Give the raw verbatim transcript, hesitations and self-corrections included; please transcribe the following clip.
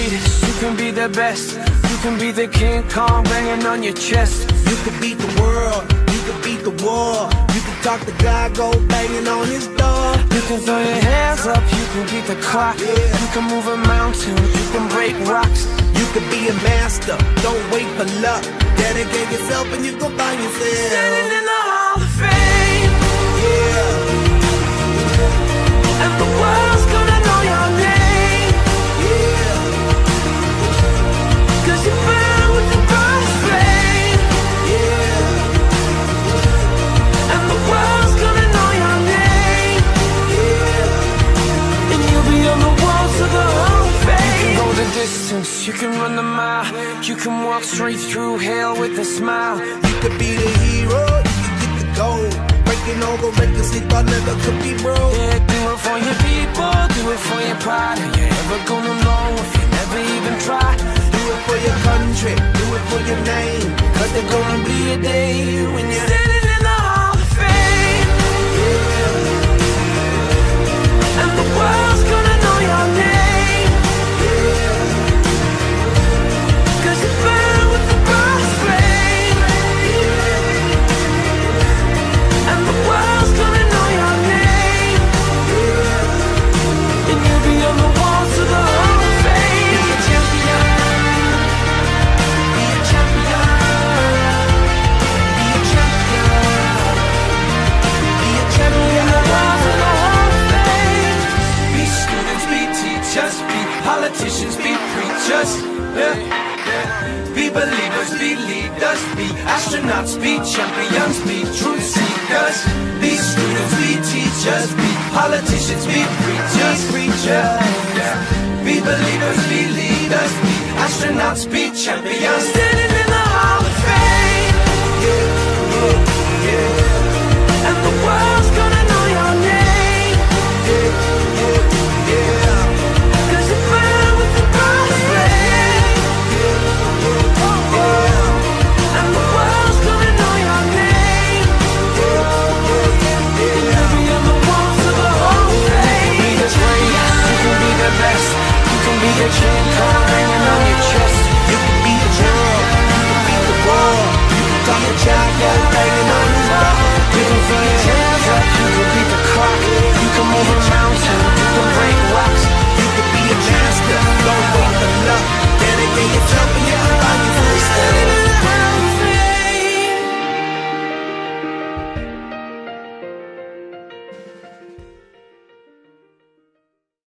greatest, you can be the best. You can be the King Kong banging on your chest. You can beat the world, you can beat the war. You can talk to God, go banging on his door. You can throw your hands up, you can beat the clock. Yeah. You can move a mountain, you can break rocks. You can be a master, don't wait for luck. Dedicate yourself and you gon' find yourself Standing in the Hall of Fame. Yeah, And the world's gonna know your name. yeah, Cause you burn with the brightest flame. yeah, And the world's gonna know your name. yeah. And you'll be on the walls of the Hall of Fame. You can go the distance, you can run the mile. You can walk straight through hell with a smile. You could be the hero, you can get the gold. Breaking all the records they thought never could be broke. Yeah, do it for your people, do it for your pride. Are you ever gonna know if you never even try? Do it for your country, do it for your name. Cause there's gonna be a day when you're Standing in the Hall of Fame. And the world's gonna know your name. Cause you burn with the brightest flame. And the world's gonna know your name. And you'll be on the walls of the Hall of Fame. Be a champion. Be a champion. Be a champion. be a champion. In the walls of the Hall of Fame. Be students, be teachers, be politicians, be preachers. Yeah. Be believers, be leaders, be astronauts, be champions, be truth seekers. Be students, be teachers, be politicians, be preachers, preachers. Yeah. Be believers, be leaders, be astronauts, be champions.